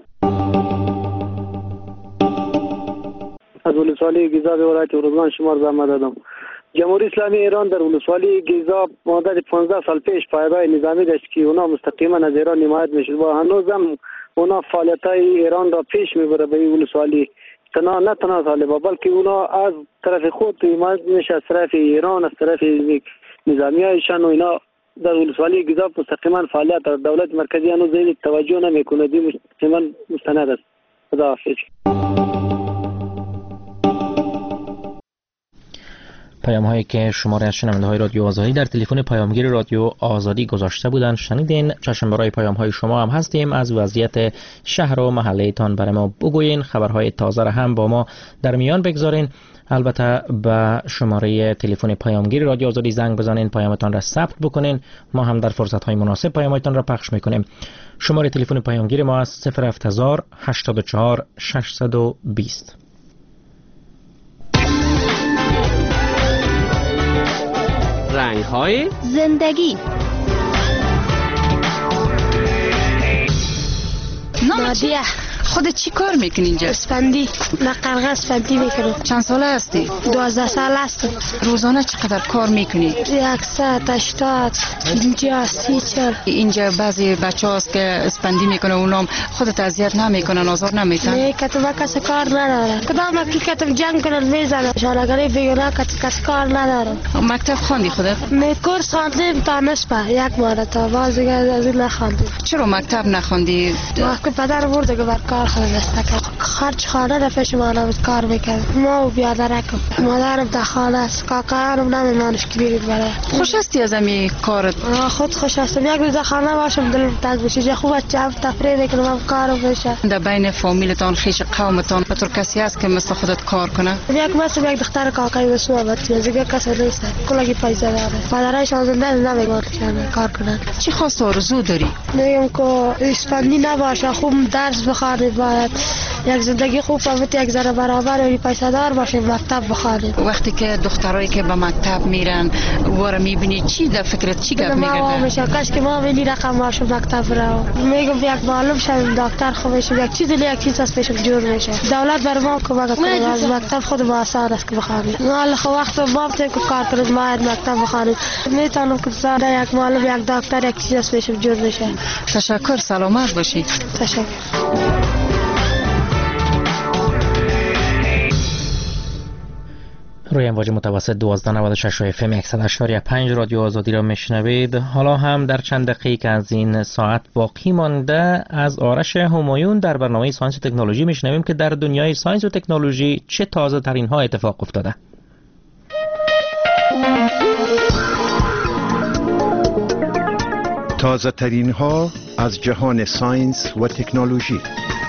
از ولسوالی گیزاب ولایت روزگان شمار زحمت دادم. جمهوری اسلامی ایران در ولسوالی گیزاب مدت 15 سال پیش پایگاه نظامی داشت که اونا مستقیما از ایران حمایت میشد و هنوزم اونا فعالیت‌های ایران را پیش میبره به این ولسوالی. نه تنها طالبان بلکه اونا از طرف خود حمایت میشه، از طرف ایران، از طرف نظامیایشان و اینا در ولسوالی گیزاب مستقیما فعالیت در دولت مرکزی هنوز این توجه نمیکنه. دی مستقیما مستند است. خداحافظ. پیام هایی که شماره از شنونده های رادیو آزادی در تلفن پیامگیر رادیو آزادی گذاشته بودن شنیدین. چشم برای پیام های شما هم هستیم. از وضعیت شهر و محله تان برای ما بگوین، خبرهای تازه را هم با ما در میان بگذارین. البته به شماره تلفن پیامگیر رادیو آزادی زنگ بزنین، پیامتان را ثبت بکنین، ما هم در فرصت های مناسب پیامتان را پخش میکنیم. شماره تلفن پیامگیر ما از 070 84 620. رنگ‌های زندگی. نادیه. خودت چی کار میکنی اینجا؟ اسفندی. من قرقه اسفندی میکنم. چند ساله هستی؟ 12 سال هستم. روزانه چقدر کار میکنی؟ 180 اینجا 30. اینجا بعضی بچه هست که اسفندی میکنه، اونام خودت اذیت نمیکنن، آزار نمیتن؟ نه، کتب کسی کار نداره. کدام که کتب جنگ کنن میزنن، شالگری بیگناه کسی کار نداره. مکتب خواندی خودت؟ نه، کورس خواندیم تا نصفه، یک ماه تا باز دیگه از این نخواندیم. چرا مکتب نخواندی؟ وقتی پدر برد که بر کار خود دسته خرج خانه رفش مانا بود کار میکرد. ما و بیادرکم، مادرم در خانه است، کاکارم نمیمانش که بیرید برای. خوش هستی از امی کارت؟ خود خوش هستم. یک روز خانه باشم دلم تنگ بشه، جا خوب است جمع تفریح کنم کارم بشه. در بین فامیلتان، خیش قومتان بطور کسی هست که مثل خودت کار کنه؟ یک مثل یک دختر کاکای بسوا بود، دیگه کسی نیست. کلاگی پیسه داره. پدرایشان زنده نمیگن کار کنن. چی خواست آرزو داری؟ میگم که اسفندی نباشه، خوب درس بخونید، باید یک زندگی خوب فهمید، یک ذره برابر و پیسه دار باشید، مکتب بخونید. وقتی که دخترایی که به مکتب میرن واره میبینی چی در فکرت چی گپ میگردن؟ میشه کاش که ما بینی رقم باشم مکتب را. میگم یک معلم شوم، دکتر خوب بشم، یک چیز یک چیز از پیشم جور میشه. دولت بر ما کمک کنه، از مکتب خود ما آسان است که بخونید. حالا خو وقت ما که کار کنید باید مکتب بخونید. میتونم که زاده یک معلم، یک دکتر، یک چیز از پیشم جور میشه. تشکر، سلامت باشی. تشکر. روی امواج متوسط 1296 FM 108.5 رادیو آزادی را میشنوید. حالا هم در چند دقیقه از این ساعت باقی مانده از آرش همایون در برنامه ساینس و تکنولوژی میشنویم که در دنیای ساینس و تکنولوژی چه تازه ترین ها اتفاق افتاده. تازه ترین ها از جهان ساینس و تکنولوژی.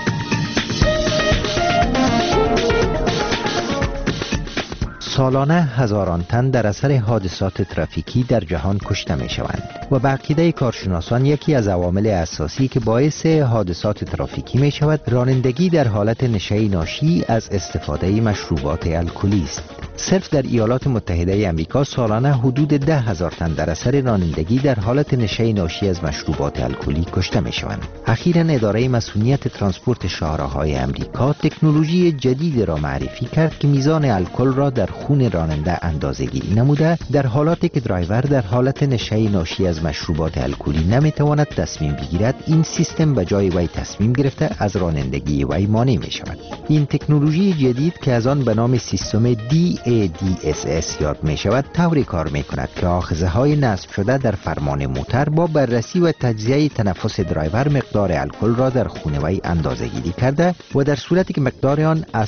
سالانه هزاران تن در اثر حادثات ترافیکی در جهان کشته می شوند و به عقیده کارشناسان یکی از عوامل اساسی که باعث حادثات ترافیکی می شود رانندگی در حالت نشه‌ای ناشی از استفاده مشروبات الکلی است. صرف در ایالات متحده آمریکا سالانه حدود 10,000 تن در اثر رانندگی در حالت نشه‌ای ناشی از مشروبات الکلی کشته می شوند. اخیراً اداره مسئولیت ترانسپورت شاهراهای آمریکا تکنولوژی جدید را معرفی کرد که میزان الکل را در خون راننده اندازه‌گیری نموده در حالاتی که درایور در حالت نشه‌ای ناشی از مشروبات الکلی نمیتواند تصمیم بگیرد، این سیستم به جای وی تصمیم گرفته از رانندگی وی مانع می شود. این تکنولوژی جدید که از آن به نام سیستم DADSS یاد می شود طوری کار می کند که آخذه های نصب شده در فرمان موتر با بررسی و تجزیه تنفس درایور مقدار الکل را در خون وی اندازه‌گیری کرده و در صورتی که مقدار آن از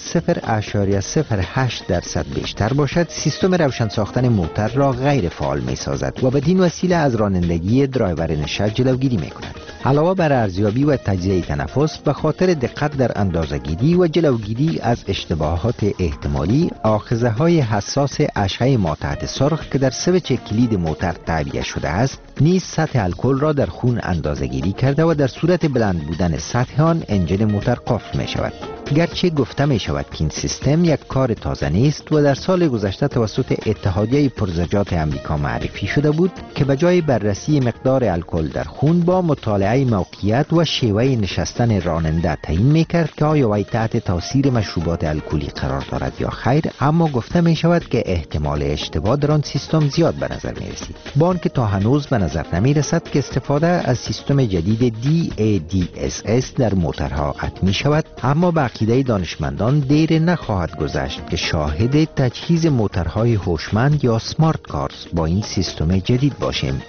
0.08% بیشتر باشد سیستم روشن ساختن موتر را غیر فعال می سازد و بدین وسیله از رانندگی درایور نشه جلوگیری می کند. علاوه بر ارزیابی و تجزیه تنفس به خاطر دقت در اندازه‌گیری و جلوگیری از اشتباهات احتمالی، آخذه های حساس اشعه ما تحت سرخ که در سویچ کلید موتر تعبیه شده است نیز سطح الکل را در خون اندازه‌گیری کرده و در صورت بلند بودن سطح آن انجن موتر قفل می شود. گرچه گفته می شود که این سیستم یک کار تازه نیست و در سال گذشته توسط اتحادیه پرزجاج آمریکا معرفی شده بود که به جای بررسی مقدار الکل در خون با مطالعه موقعیت و شیوه نشستن راننده تعیین می کرد که آیا وی تحت تاثیر مشروبات الکلی قرار دارد یا خیر، اما گفته می شود که احتمال اشتباه در آن سیستم زیاد به نظر می رسید. با آنکه تا هنوز به نظر نمی رسد که استفاده از سیستم جدید DADSS در موترها حتمی شود، اما به عقیده دانشمندان دیر نخواهد گذشت که شاهد تجهیز موترهای هوشمند یا سمارت کارز با این سیستم جدید باشیم.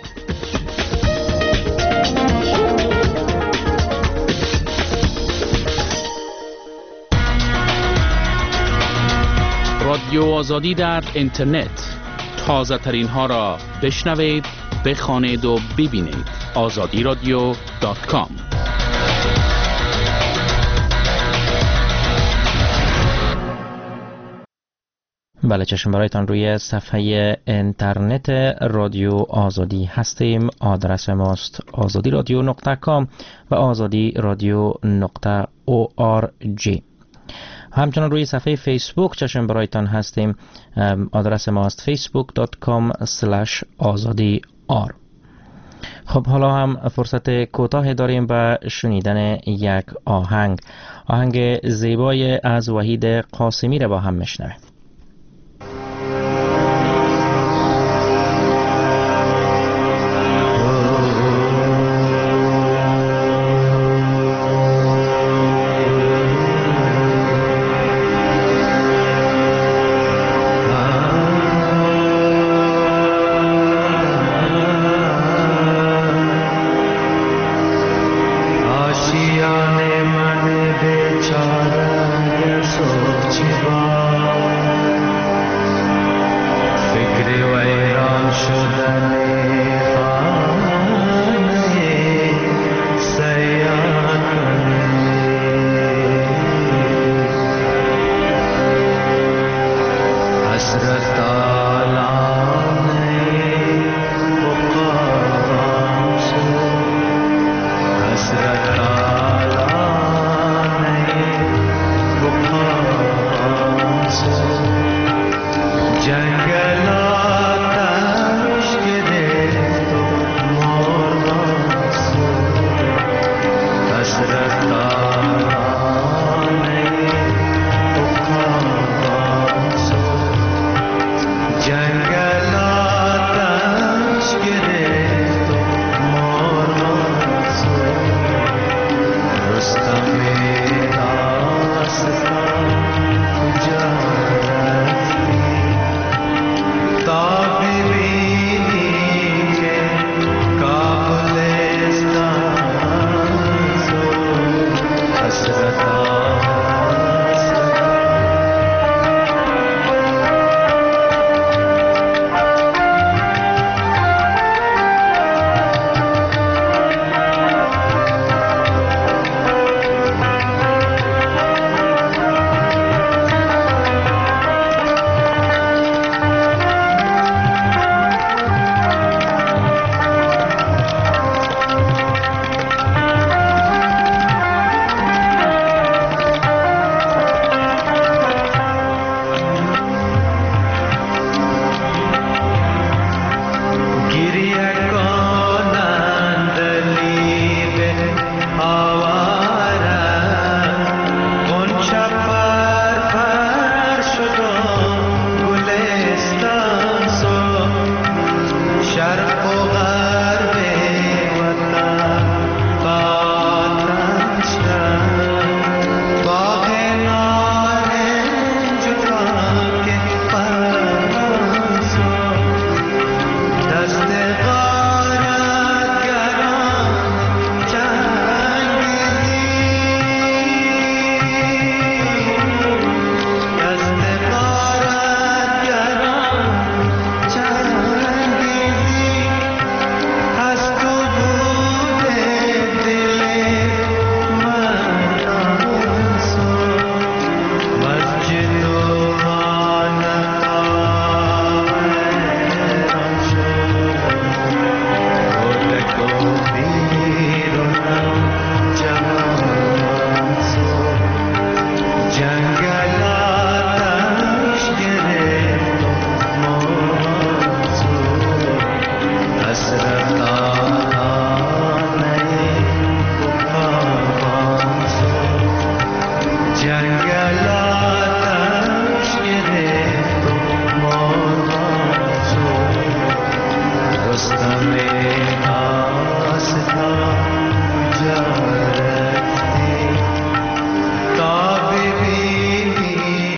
رادیو آزادی در اینترنت، تازه ترین ها را بشنوید، بخوانید و ببینید. azadiradio.com. بله، چشم برایتان روی صفحه اینترنت رادیو آزادی هستیم. آدرس ماست azadiradio.com و azadiradio.org. همچنان روی صفحه فیسبوک چشم برایتان هستیم. آدرس ماست facebook.com/azadiyar. خب حالا هم فرصت کوتاه داریم به شنیدن یک آهنگ زیبای از وحید قاسمی را با هم میشنویم.